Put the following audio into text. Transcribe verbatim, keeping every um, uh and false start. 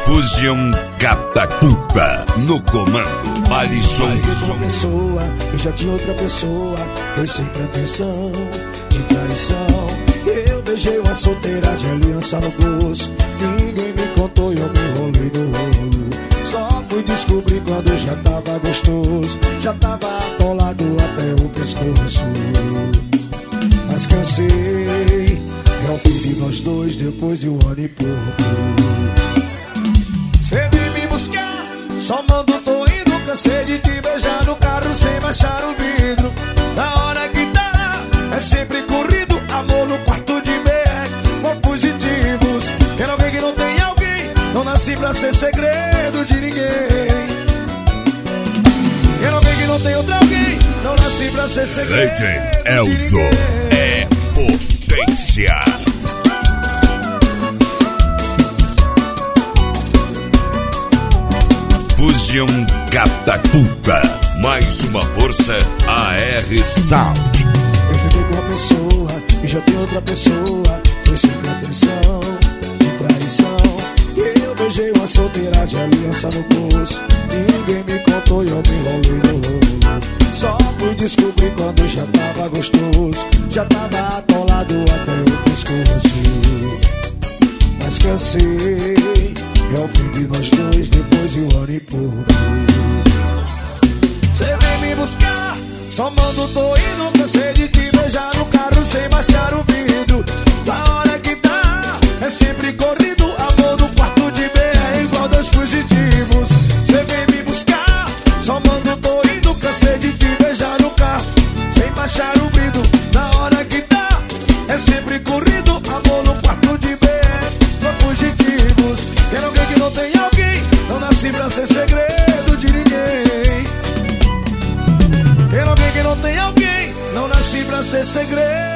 Fusion Catacupa no comando. Alisson. Uma pessoa e já tinha outra pessoa. Foi sem pretensão de traição. Eu beijei uma solteira de aliança no gosto. Ninguém me contou e eu me enrolei no rolo. Só fui descobrir quando já tava gostoso. Já tava atolado até o pescoço. Mas cansei, é o fim de nós dois depois de um ano e pouco. Cê vem me buscar, só mando tô indo. Cansei de te beijar no carro sem baixar o vidro. Na hora que tá, é sempre corrido. Amor no quarto de B R, com positivos. Quero alguém que não tem alguém. Não nasci pra ser segredo de ninguém. Quero alguém que não tem outra alguém. Não nasci pra ser segredo Legend de Elzo ninguém. é potência. Fusion Catacupa, mais uma força A R Sound. Eu fiquei com uma pessoa e já tem outra pessoa. Foi sem pretensão de traição. Eu beijei uma solteira de aliança no bolso. Ninguém me contou e eu me enrolei no rolo. Só fui descobrir quando já tava gostoso. Já tava atolado até o pescoço. Mas cansei, é o fim de nós dois depois de um ano e pouco. Cê vem me buscar, só mando tô indo. Cansei de te beijar no carro sem baixar o vidro. Da hora que tá, é sempre corrido. Amor no quarto de B R igual dois fugitivos. Cê vem me buscar, só mando tô indo. Cansei de te beijar no carro sem baixar o vidro. Da hora que tá, é sempre corrido. Amor no quarto de B R com fugitivos. Quero alguém que não tem alguém. Não nasci pra ser segredo de ninguém. Quero alguém que não tem alguém. Não nasci pra ser segredo